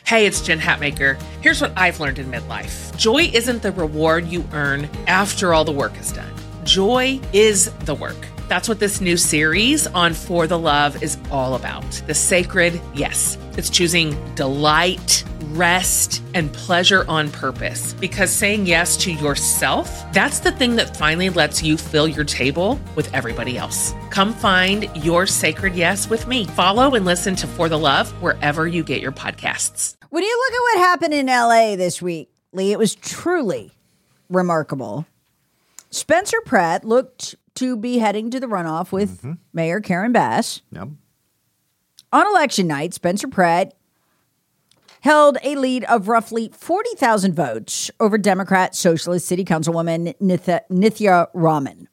Hey, it's Jen Hatmaker. Here's what I've learned in midlife. Joy isn't the reward you earn after all the work is done. Joy is the work. That's what this new series on For the Love is all about. The sacred yes. It's choosing delight, rest, and pleasure on purpose. Because saying yes to yourself, that's the thing that finally lets you fill your table with everybody else. Come find your sacred yes with me. Follow and listen to For the Love wherever you get your podcasts. When you look at what happened in LA this week, Lee, it was truly remarkable. Spencer Pratt looked to be heading to the runoff with Mayor Karen Bass. Yep. On election night, Spencer Pratt held a lead of roughly 40,000 votes over Democrat Socialist City Councilwoman Nithya Raman.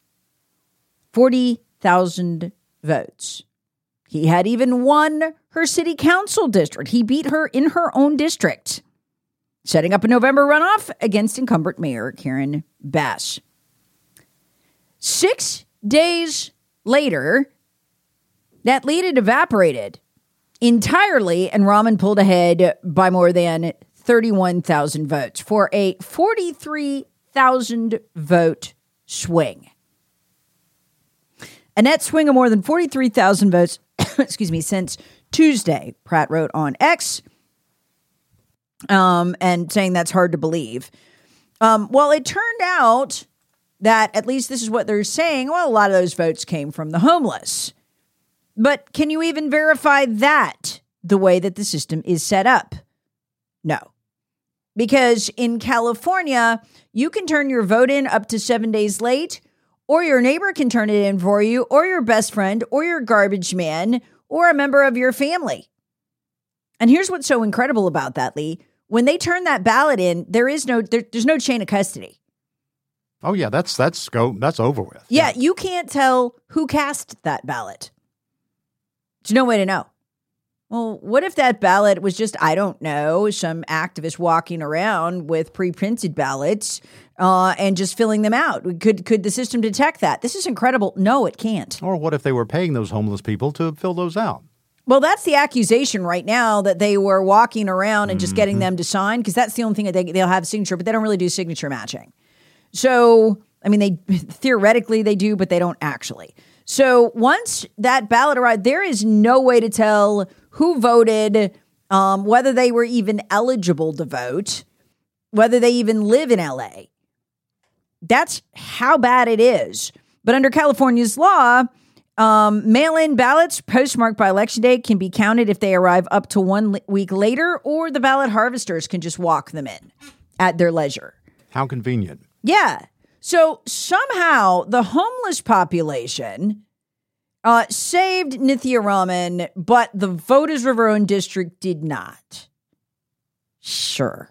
40,000 votes. He had even won her city council district. He beat her in her own district, setting up a November runoff against incumbent Mayor Karen Bass. 6 days later, that lead had evaporated entirely, and Raman pulled ahead by more than 31,000 votes for a 43,000 vote swing. A net swing of more than 43,000 votes, since Tuesday, Pratt wrote on X, and saying that's hard to believe. Well, it turned out that, at least this is what they're saying, well, a lot of those votes came from the homeless. But can you even verify that the way that the system is set up? No. Because in California, you can turn your vote in up to 7 days late, or your neighbor can turn it in for you, or your best friend, or your garbage man, or a member of your family. And here's what's so incredible about that, Lee. When they turn that ballot in, there's no chain of custody. Oh, yeah, that's over with. Yeah, you can't tell who cast that ballot. There's no way to know. Well, what if that ballot was just, I don't know, some activist walking around with pre-printed ballots and just filling them out? Could the system detect that? This is incredible. No, it can't. Or what if they were paying those homeless people to fill those out? Well, that's the accusation right now, that they were walking around and just getting them to sign, because that's the only thing that they'll have a signature, but they don't really do signature matching. So, I mean, they theoretically they do, but they don't actually. So once that ballot arrived, there is no way to tell who voted, whether they were even eligible to vote, whether they even live in LA. That's how bad it is. But under California's law, mail-in ballots postmarked by Election Day can be counted if they arrive up to 1 week later, or the ballot harvesters can just walk them in at their leisure. How convenient. Yeah. So somehow the homeless population saved Nithya Raman, but the voters of her own district did not. Sure.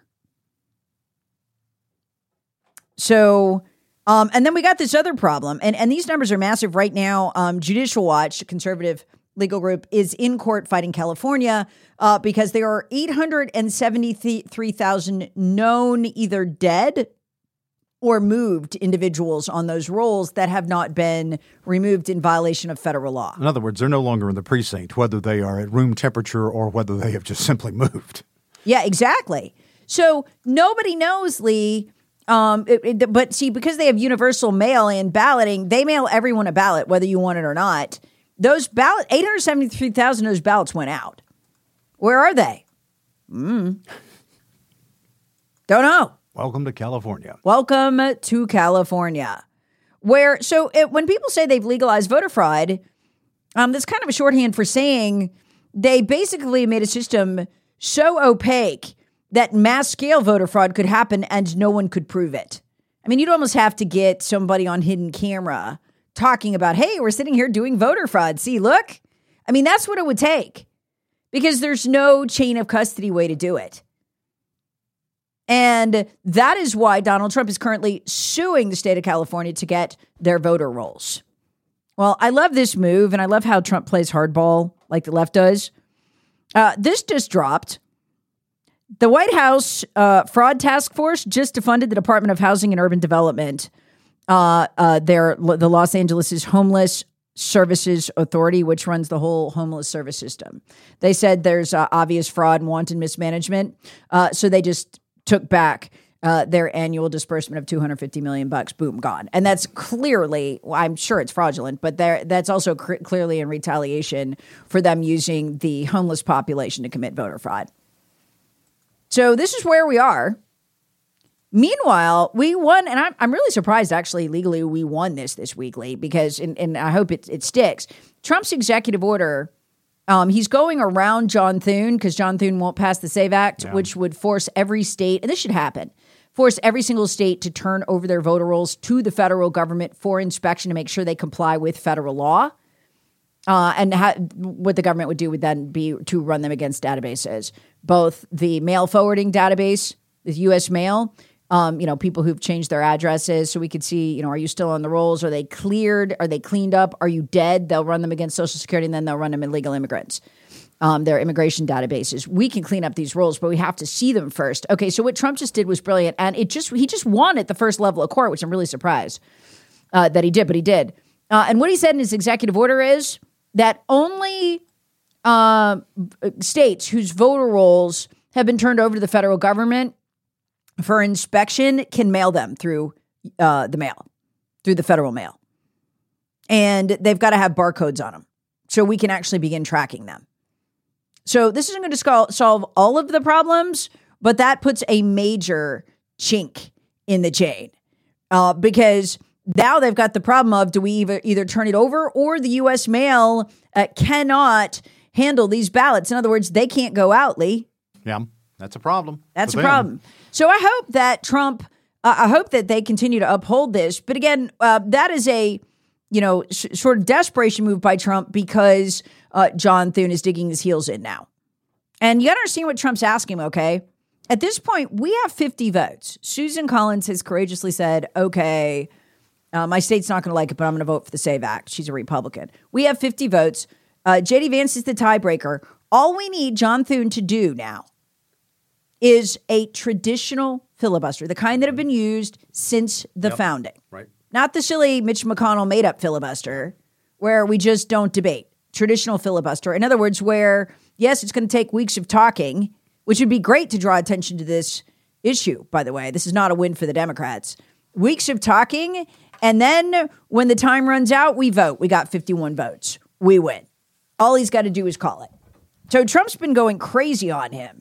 So, and then we got this other problem, and these numbers are massive right now. Judicial Watch, a conservative legal group, is in court fighting California because there are 873,000 known either dead or moved individuals on those rolls that have not been removed in violation of federal law. In other words, they're no longer in the precinct, whether they are at room temperature or whether they have just simply moved. Yeah, exactly. So nobody knows, Lee. But see, because they have universal mail-in balloting, they mail everyone a ballot, whether you want it or not. Those 873,000 of those ballots went out. Where are they? Don't know. Welcome to California. Welcome to California. When people say they've legalized voter fraud, that's kind of a shorthand for saying they basically made a system so opaque that mass scale voter fraud could happen and no one could prove it. I mean, you'd almost have to get somebody on hidden camera talking about, hey, we're sitting here doing voter fraud. See, look. I mean, that's what it would take, because there's no chain of custody way to do it. And that is why Donald Trump is currently suing the state of California to get their voter rolls. Well, I love this move, and I love how Trump plays hardball like the left does. This just dropped. The White House fraud task force just defunded the Department of Housing and Urban Development. The Los Angeles' homeless Services Authority, which runs the whole homeless service system. They said there's obvious fraud and wanton mismanagement. So they just took back their annual disbursement of $250 million. Boom, gone. And that's clearly, well, I'm sure it's fraudulent, but that's also clearly in retaliation for them using the homeless population to commit voter fraud. So this is where we are. Meanwhile, we won, and I'm really surprised, actually, legally, we won this weekly, because, and I hope it sticks. Trump's executive order, he's going around John Thune, because John Thune won't pass the SAVE Act, which would force every state, and this should happen, force every single state to turn over their voter rolls to the federal government for inspection to make sure they comply with federal law. And what the government would do would then be to run them against databases, both the mail forwarding database, the U.S. mail, people who've changed their addresses, so we could see, are you still on the rolls? Are they cleared? Are they cleaned up? Are you dead? They'll run them against Social Security, and then they'll run them illegal immigrants. Their immigration databases. We can clean up these rolls, but we have to see them first. Okay, so what Trump just did was brilliant, and he just won at the first level of court, which I'm really surprised that he did, but he did. And what he said in his executive order is that only states whose voter rolls have been turned over to the federal government for inspection can mail them through the mail, through the federal mail. And they've got to have barcodes on them so we can actually begin tracking them. So this isn't going to solve all of the problems, but that puts a major chink in the chain because now they've got the problem of, do we either turn it over, or the U.S. mail cannot handle these ballots. In other words, they can't go out, Lee. Yeah, that's a problem. That's a problem. So I hope that Trump, I hope that they continue to uphold this. But again, that is a, sort of desperation move by Trump because John Thune is digging his heels in now. And you got to understand what Trump's asking, okay? At this point, we have 50 votes. Susan Collins has courageously said, okay, my state's not going to like it, but I'm going to vote for the SAVE Act. She's a Republican. We have 50 votes. J.D. Vance is the tiebreaker. All we need John Thune to do now is a traditional filibuster, the kind that have been used since the founding. Right. Not the silly Mitch McConnell made-up filibuster where we just don't debate. Traditional filibuster. In other words, where, yes, it's going to take weeks of talking, which would be great to draw attention to this issue, by the way. This is not a win for the Democrats. Weeks of talking, and then when the time runs out, we vote. We got 51 votes. We win. All he's got to do is call it. So Trump's been going crazy on him.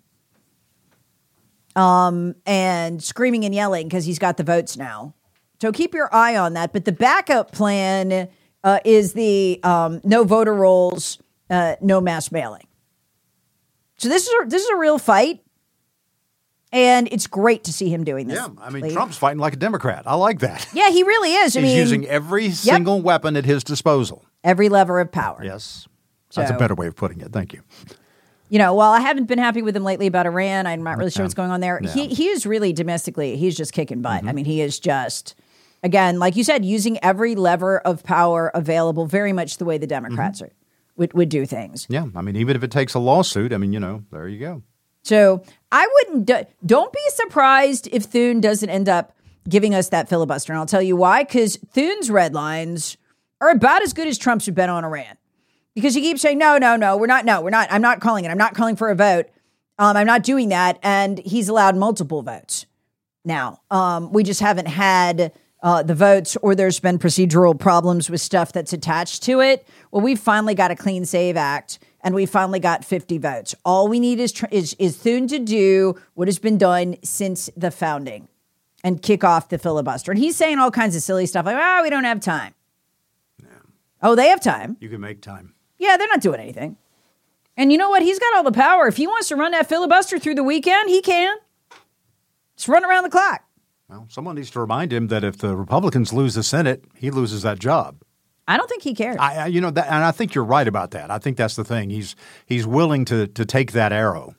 And screaming and yelling because he's got the votes now. So keep your eye on that. But the backup plan is the no voter rolls, no mass mailing. So this is a real fight. And it's great to see him doing this. Yeah, I mean, Trump's fighting like a Democrat. I like that. Yeah, he really is. He's using every single weapon at his disposal. Every lever of power. Yes. That's a better way of putting it. Thank you. While I haven't been happy with him lately about Iran, I'm not really sure what's going on there. No. He is really domestically, he's just kicking butt. Mm-hmm. I mean, he is just, again, like you said, using every lever of power available, very much the way the Democrats would do things. Yeah, I mean, even if it takes a lawsuit, there you go. So I wouldn't, don't be surprised if Thune doesn't end up giving us that filibuster. And I'll tell you why, because Thune's red lines are about as good as Trump's have been on Iran. Because he keeps saying, no, we're not. I'm not calling it. I'm not calling for a vote. I'm not doing that. And he's allowed multiple votes. Now, we just haven't had the votes, or there's been procedural problems with stuff that's attached to it. Well, we've finally got a clean SAVE Act, and we finally got 50 votes. All we need is Thune to do what has been done since the founding and kick off the filibuster. And he's saying all kinds of silly stuff like, we don't have time. Yeah. Oh, they have time. You can make time. Yeah, they're not doing anything. And you know what? He's got all the power. If he wants to run that filibuster through the weekend, he can. Just run around the clock. Well, someone needs to remind him that if the Republicans lose the Senate, he loses that job. I don't think he cares. And I think you're right about that. I think that's the thing. He's willing to take that arrow.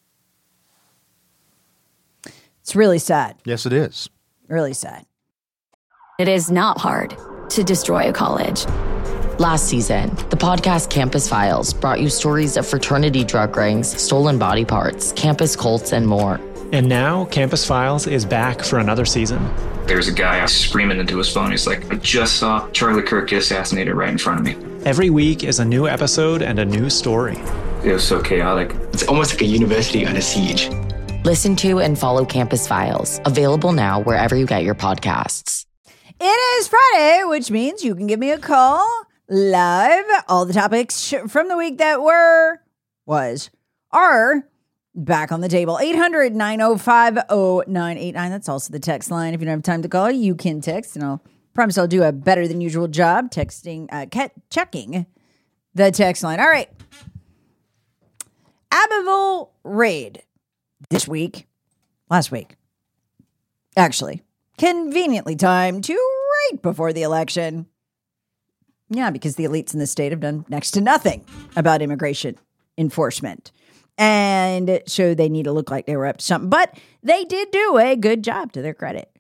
It's really sad. Yes, it is. Really sad. It is not hard to destroy a college. Last season, the podcast Campus Files brought you stories of fraternity drug rings, stolen body parts, campus cults, and more. And now Campus Files is back for another season. There's a guy screaming into his phone. He's like, I just saw Charlie Kirk get assassinated right in front of me. Every week is a new episode and a new story. It was so chaotic. It's almost like a university under siege. Listen to and follow Campus Files, available now wherever you get your podcasts. It is Friday, which means you can give me a call live. All the topics from the week that are back on the table. 800-905-0989. That's also the text line. If you don't have time to call, you can text, and I'll promise I'll do a better than usual job checking the text line. All right. Abbeville raid last week, actually, conveniently timed to right before the election. Yeah, because the elites in the state have done next to nothing about immigration enforcement. And so they need to look like they were up to something. But they did do a good job, to their credit,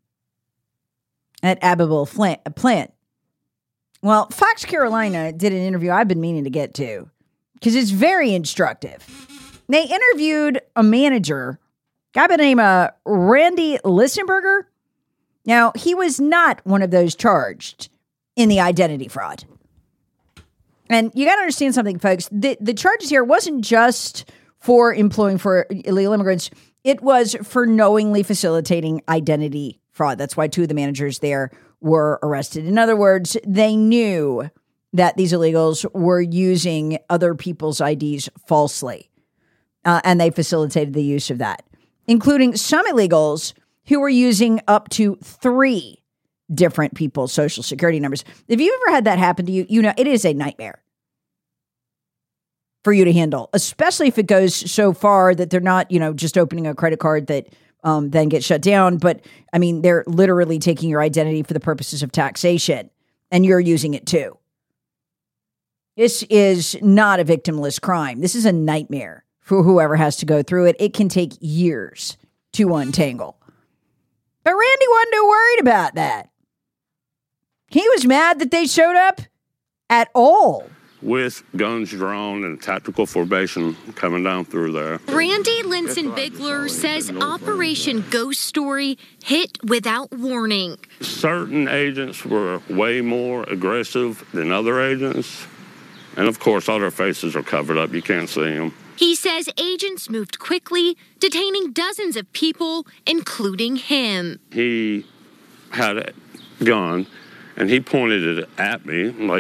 at Abbeville plant. Well, Fox Carolina did an interview I've been meaning to get to because it's very instructive. They interviewed a manager, a guy by the name of Randy Listenberger. Now, he was not one of those charged in the identity fraud. And you got to understand something, folks. The charges here wasn't just for employing for illegal immigrants. It was for knowingly facilitating identity fraud. That's why two of the managers there were arrested. In other words, they knew that these illegals were using other people's IDs falsely. And they facilitated the use of that, including some illegals who were using up to 3 different people's social security numbers. If you've ever had that happen to you, you know it is a nightmare for you to handle, especially if it goes so far that they're not, just opening a credit card that then gets shut down. But I mean, they're literally taking your identity for the purposes of taxation, and you're using it too. This is not a victimless crime. This is a nightmare for whoever has to go through it. It can take years to untangle. But Randy wasn't too worried about that. He was mad that they showed up at all. With guns drawn and tactical formation coming down through there. Randy Linson-Bigler says Operation Ghost Story hit without warning. Certain agents were way more aggressive than other agents. And of course, all their faces are covered up. You can't see them. He says agents moved quickly, detaining dozens of people, including him. He had a gun, and he pointed it at me like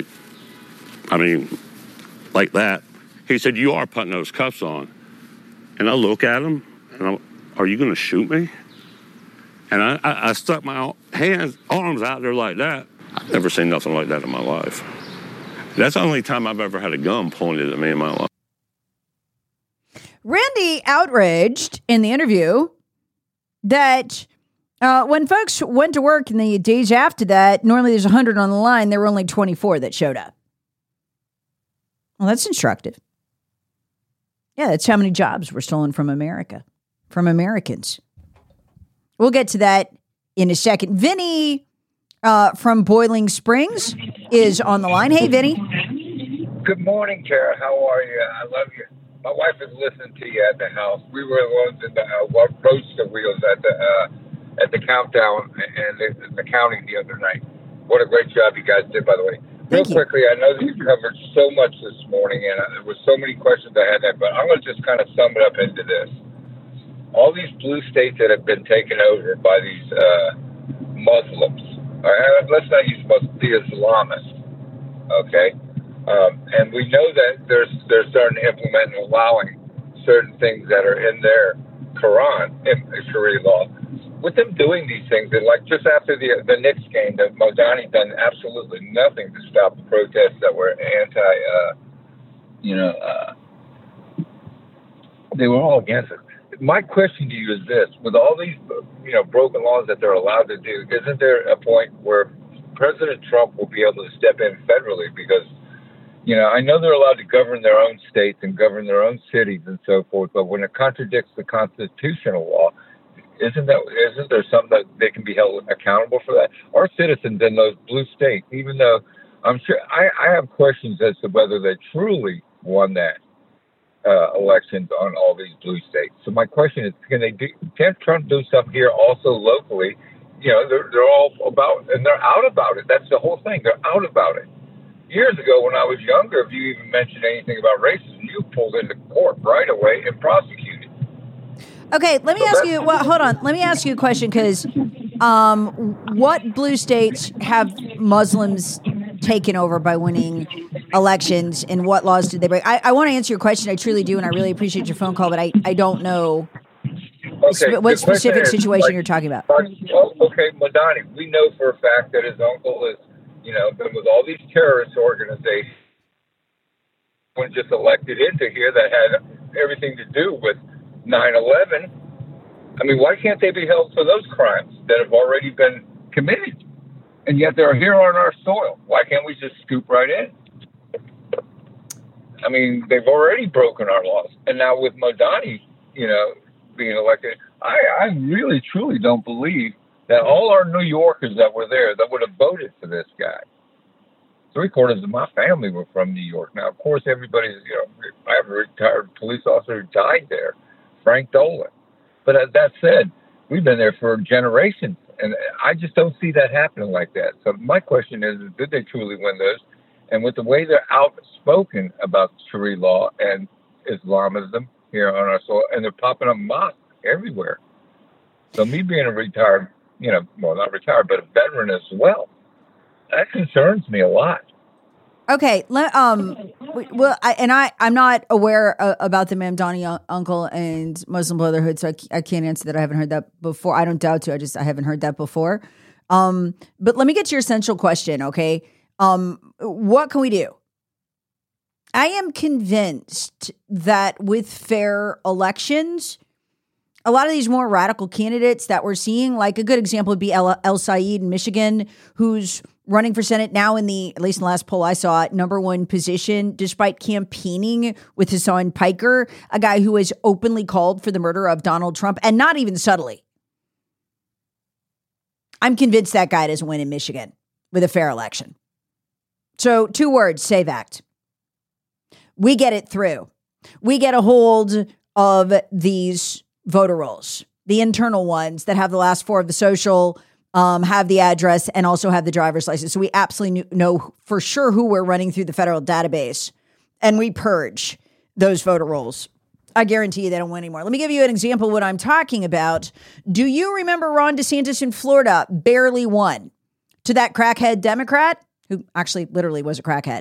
that. He said, "You are putting those cuffs on." And I look at him, and are you going to shoot me? And I stuck my arms out there like that. I've never seen nothing like that in my life. That's the only time I've ever had a gun pointed at me in my life. Randy outraged in the interview that when folks went to work in the days after that, normally there's 100 on the line. There were only 24 that showed up. Well, that's instructive. Yeah, that's how many jobs were stolen from America, from Americans. We'll get to that in a second. Vinny from Boiling Springs is on the line. Hey, Vinny. Good morning, Tara. How are you? I love you. My wife is listening to you at the house. We were the ones in the roadster wheels at the countdown and the counting the other night. What a great job you guys did, by the way. Real quickly, I know that you covered so much this morning, and there were so many questions I had, but I'm going to just kind of sum it up into this. All these blue states that have been taken over by these Muslims, let's not use Muslims, the Islamists, okay? And we know that they're starting to implement and allowing certain things that are in their Quran, in Sharia law. With them doing these things, and like just after the Knicks game, that Modani done absolutely nothing to stop the protests that were they were all against it. My question to you is this: with all these, broken laws that they're allowed to do, isn't there a point where President Trump will be able to step in federally? Because, I know they're allowed to govern their own states and govern their own cities and so forth, but when it contradicts the constitutional law, isn't there something that they can be held accountable for that? Our citizens in those blue states, even though I'm sure I have questions as to whether they truly won that elections on all these blue states. So my question is, can Trump do stuff here also locally? You know, they're all about, and they're out about it. That's the whole thing. They're out about it. Years ago, when I was younger, if you even mentioned anything about racism, you pulled into court right away and prosecuted. Okay, let me ask you. Well, hold on. Let me ask you a question, because what blue states have Muslims taken over by winning elections, and what laws did they break? I want to answer your question. I truly do, and I really appreciate your phone call, but I don't know what specific situation you're talking about. Okay, Madani, we know for a fact that his uncle is, been with all these terrorist organizations, when just elected into here that had everything to do with 9/11. I mean, why can't they be held for those crimes that have already been committed? And yet they're here on our soil. Why can't we just scoop right in? I mean, they've already broken our laws. And now with Madani, being elected, I really, truly don't believe that all our New Yorkers that were there that would have voted for this guy. 3/4 of my family were from New York. Now, of course, everybody's, I have a retired police officer who died there, Frank Dolan. But that said, we've been there for generations, and I just don't see that happening like that. So my question is, did they truly win those? And with the way they're outspoken about Sharia law and Islamism here on our soil, and they're popping up mosques everywhere. So me being a retired, well, not retired, but a veteran as well, that concerns me a lot. Okay, I'm not aware about the Mamdani uncle and Muslim Brotherhood, so I can't answer that. I haven't heard that before. I don't doubt to. I haven't heard that before. But let me get to your essential question, okay? What can we do? I am convinced that with fair elections, a lot of these more radical candidates that we're seeing, like a good example would be El Said in Michigan, who's running for Senate now at least in the last poll I saw, #1 position, despite campaigning with Hassan Piker, a guy who has openly called for the murder of Donald Trump, and not even subtly. I'm convinced that guy doesn't win in Michigan with a fair election. So 2 words, SAVE Act. We get it through. We get a hold of these voter rolls, the internal ones that have the last 4 of the social, have the address, and also have the driver's license. So we absolutely know for sure who we're running through the federal database, and we purge those voter rolls. I guarantee you they don't win anymore. Let me give you an example of what I'm talking about. Do you remember Ron DeSantis in Florida barely won to that crackhead Democrat, who actually literally was a crackhead,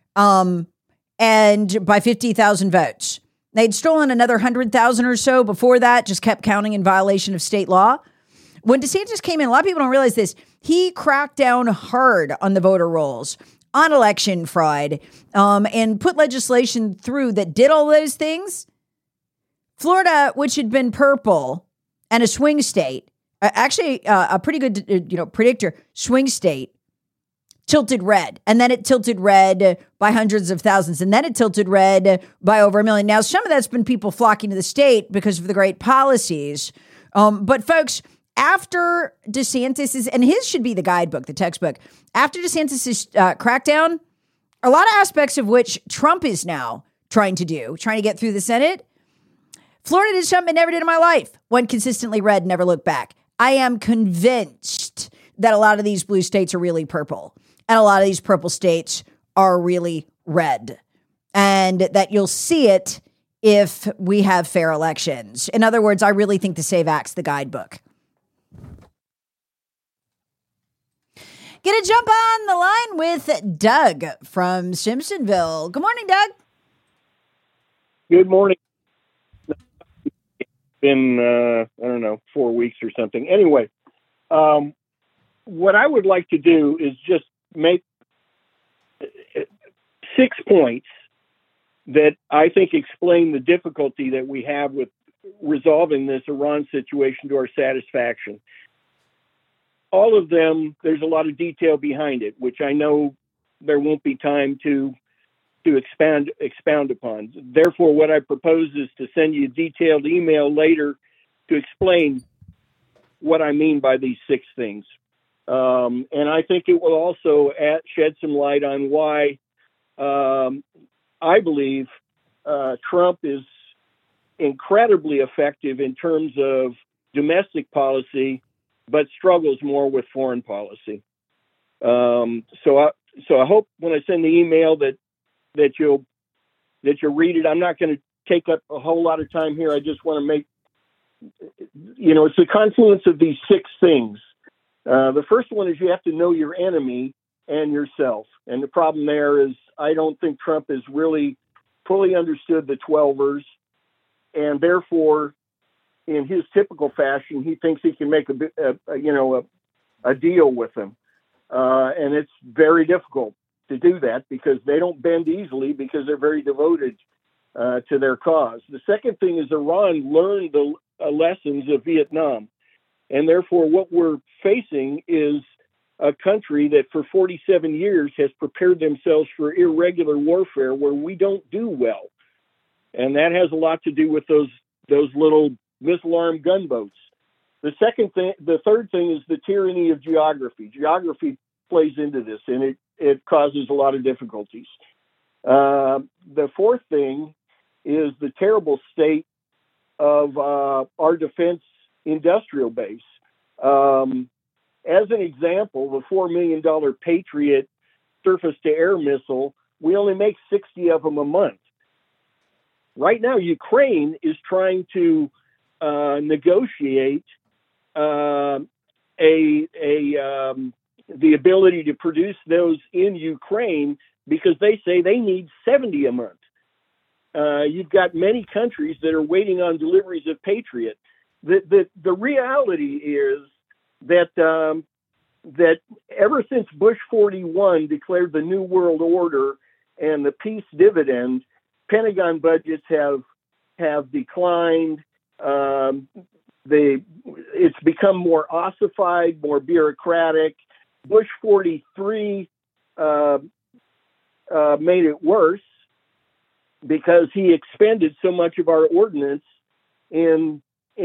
and by 50,000 votes? They'd stolen another 100,000 or so before that, just kept counting in violation of state law. When DeSantis came in, a lot of people don't realize this, he cracked down hard on the voter rolls, on election fraud, and put legislation through that did all those things. Florida, which had been purple and a swing state, actually a pretty good predictor, swing state, tilted red. And then it tilted red by hundreds of thousands. And then it tilted red by over 1 million. Now, some of that's been people flocking to the state because of the great policies. But folks, after DeSantis's, and his should be the guidebook, the textbook, after DeSantis's crackdown, a lot of aspects of which Trump is now trying to get through the Senate, Florida did something it never did in my life. Went consistently red, never looked back. I am convinced that a lot of these blue states are really purple, and a lot of these purple states are really red, and that you'll see it if we have fair elections. In other words, I really think the SAVE Act's the guidebook. Get a jump on the line with Doug from Simpsonville. Good morning, Doug. Good morning. It's been, 4 weeks or something. Anyway, what I would like to do is just make 6 points that I think explain the difficulty that we have with resolving this Iran situation to our satisfaction. All of them, there's a lot of detail behind it, which I know there won't be time to expound upon. Therefore, what I propose is to send you a detailed email later to explain what I mean by these 6 things. And I think it will also shed some light on why I believe Trump is incredibly effective in terms of domestic policy, but struggles more with foreign policy. So I hope when I send the email that you'll read it. I'm not going to take up a whole lot of time here. I just want to make, it's a confluence of these 6 things. The first one is you have to know your enemy and yourself. And the problem there is I don't think Trump has really fully understood the 12ers, and therefore, in his typical fashion, he thinks he can make a deal with them. And it's very difficult to do that because they don't bend easily because they're very devoted to their cause. The second thing is Iran learned the lessons of Vietnam. And therefore, what we're facing is a country that for 47 years has prepared themselves for irregular warfare where we don't do well. And that has a lot to do with those little missile-armed gunboats. The third thing is the tyranny of geography. Geography plays into this, and it causes a lot of difficulties. The fourth thing is the terrible state of our defense industrial base. As an example, the $4 million Patriot surface-to-air missile, we only make 60 of them a month. Right now, Ukraine is trying to negotiate the ability to produce those in Ukraine because they say they need 70 a month. You've got many countries that are waiting on deliveries of Patriot. The reality is that ever since Bush 41 declared the New World Order and the peace dividend, Pentagon budgets have declined. It's become more ossified, more bureaucratic. Bush 43 made it worse because he expended so much of our ordnance in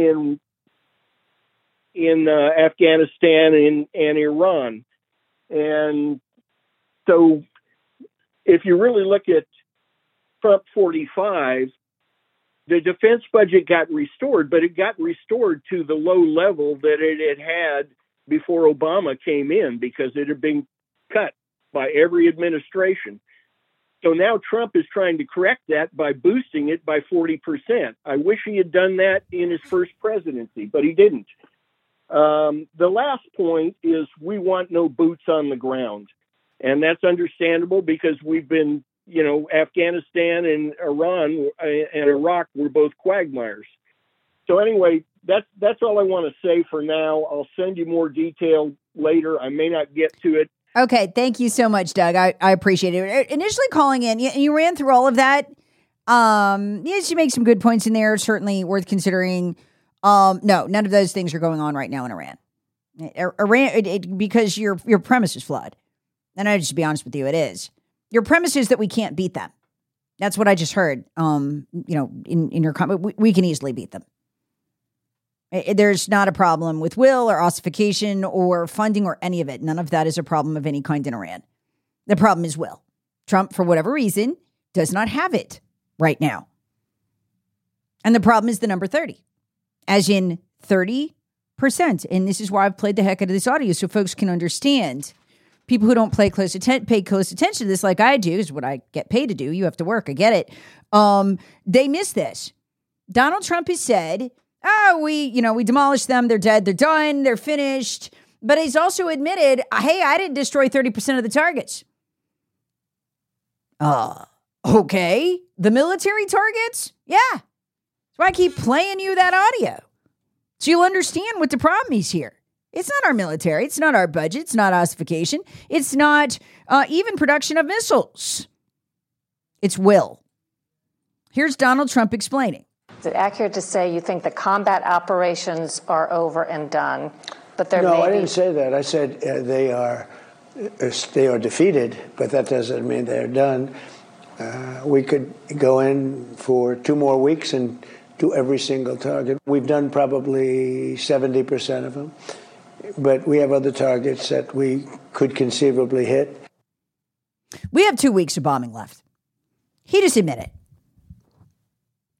Afghanistan and Iran. And so if you really look at Trump 45, the defense budget got restored, but it got restored to the low level that it had before Obama came in because it had been cut by every administration. So now Trump is trying to correct that by boosting it by 40%. I wish he had done that in his first presidency, but he didn't. The last point is we want no boots on the ground. And that's understandable because we've been, Afghanistan and Iran and Iraq were both quagmires. So anyway, that's all I want to say for now. I'll send you more detail later. I may not get to it. Okay. Thank you so much, Doug. I appreciate it. Initially calling in, you ran through all of that. Yes, you make some good points in there. Certainly worth considering. No, none of those things are going on right now in Iran. Because your premise is flawed. And I just be honest with you, it is. Your premise is that we can't beat them. That's what I just heard. In your comment, we can easily beat them. There's not a problem with will or ossification or funding or any of it. None of that is a problem of any kind in Iran. The problem is will. Trump, for whatever reason, does not have it right now. And the problem is the number 30, as in 30%. And this is why I've played the heck out of this audio so folks can understand. People who don't pay close attention to this like I do is what I get paid to do. You have to work. I get it. They miss this. Donald Trump has said, we demolished them. They're dead. They're done. They're finished. But he's also admitted, hey, I didn't destroy 30% of the targets. Okay. The military targets? Yeah. That's why I keep playing you that audio. So you'll understand what the problem is here. It's not our military. It's not our budget. It's not ossification. It's not even production of missiles. It's will. Here's Donald Trump explaining. Is it accurate to say you think the combat operations are over and done, but there No, I didn't say that. I said they are defeated, but that doesn't mean they're done. We could go in for 2 more weeks and do every single target. We've done probably 70% of them, but we have other targets that we could conceivably hit. We have 2 weeks of bombing left. He just admitted it.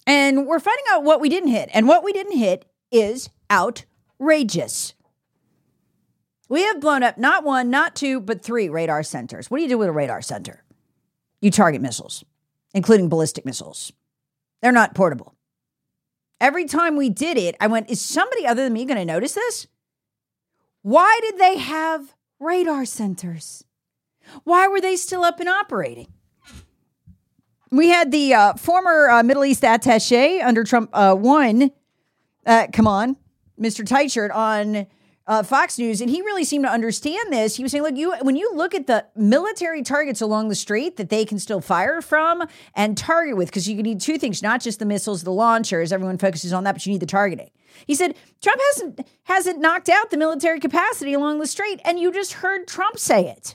And we're finding out what we didn't hit. And what we didn't hit is outrageous. We have blown up not one, not two, but 3 radar centers. What do you do with a radar center? You target missiles, including ballistic missiles. They're not portable. Every time we did it, I went, is somebody other than me going to notice this? Why did they have radar centers? Why were they still up and operating? We had the former Middle East attaché under Trump 1, come on, Mr. Tightshirt on Fox News, and he really seemed to understand this. He was saying, look, when you look at the military targets along the strait that they can still fire from and target with, because you need 2 things, not just the missiles, the launchers, everyone focuses on that, but you need the targeting. He said, Trump hasn't knocked out the military capacity along the strait, and you just heard Trump say it.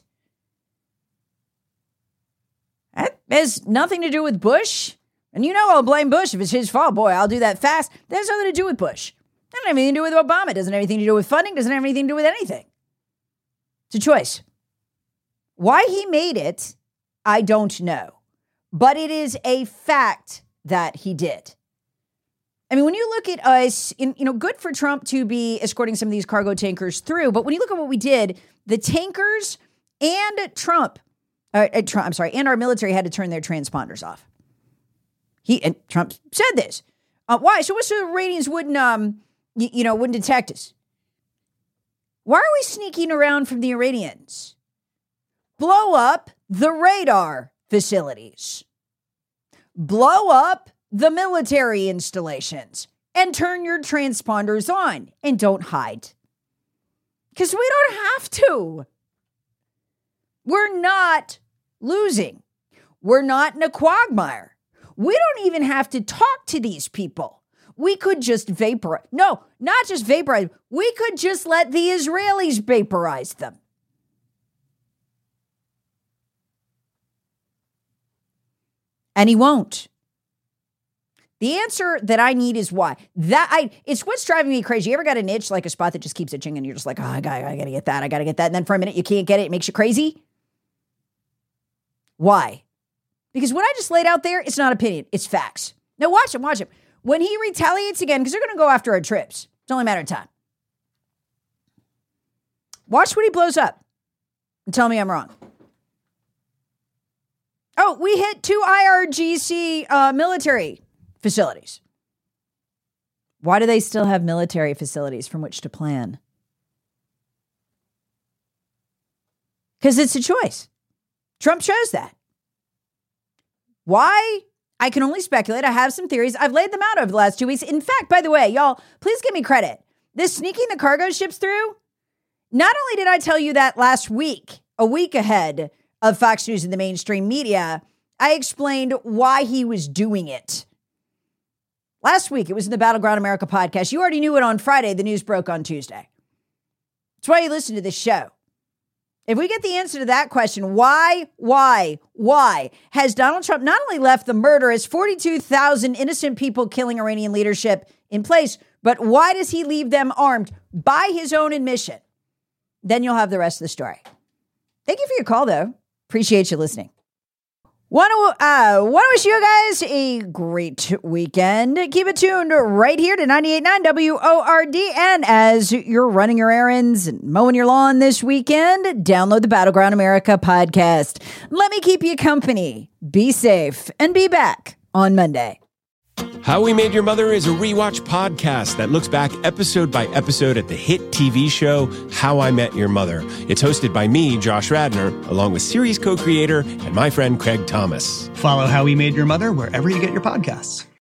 That has nothing to do with Bush. And I'll blame Bush if it's his fault. Boy, I'll do that fast. That has nothing to do with Bush. Doesn't have anything to do with Obama. Doesn't have anything to do with funding. Doesn't have anything to do with anything. It's a choice. Why he made it, I don't know. But it is a fact that he did. I mean, when you look at us, good for Trump to be escorting some of these cargo tankers through. But when you look at what we did, the tankers and and our military had to turn their transponders off. Trump said this. Why? So what's the Iranians wouldn't detect us? Why are we sneaking around from the Iranians? Blow up the radar facilities. Blow up the military installations and turn your transponders on and don't hide. Because we don't have to. We're not losing. We're not in a quagmire. We don't even have to talk to these people. We could just vaporize. No, not just vaporize. We could just let the Israelis vaporize them. And he won't. The answer that I need is why. It's what's driving me crazy. You ever got an itch, like a spot that just keeps itching and you're just like, I gotta get that. I gotta get that. And then for a minute you can't get it. It makes you crazy. Why? Because what I just laid out there, it's not opinion. It's facts. Now watch him. When he retaliates again, because they're going to go after our trips. It's only a matter of time. Watch what he blows up and tell me I'm wrong. Oh, we hit 2 IRGC military facilities. Why do they still have military facilities from which to plan? Because it's a choice. Trump chose that. Why? I can only speculate. I have some theories. I've laid them out over the last 2 weeks. In fact, by the way, y'all, please give me credit. This sneaking the cargo ships through, not only did I tell you that last week, a week ahead of Fox News and the mainstream media, I explained why he was doing it. Last week, it was in the Battleground America podcast. You already knew it on Friday. The news broke on Tuesday. That's why you listen to this show. If we get the answer to that question, why has Donald Trump not only left the murderous 42,000 innocent people killing Iranian leadership in place, but why does he leave them armed by his own admission? Then you'll have the rest of the story. Thank you for your call, though. Appreciate you listening. Want to wish you guys a great weekend. Keep it tuned right here to 98.9 WORD. And as you're running your errands and mowing your lawn this weekend, download the Battleground America podcast. Let me keep you company. Be safe and be back on Monday. How We Made Your Mother is a rewatch podcast that looks back episode by episode at the hit TV show How I Met Your Mother. It's hosted by me, Josh Radnor, along with series co-creator and my friend Craig Thomas. Follow How We Made Your Mother wherever you get your podcasts.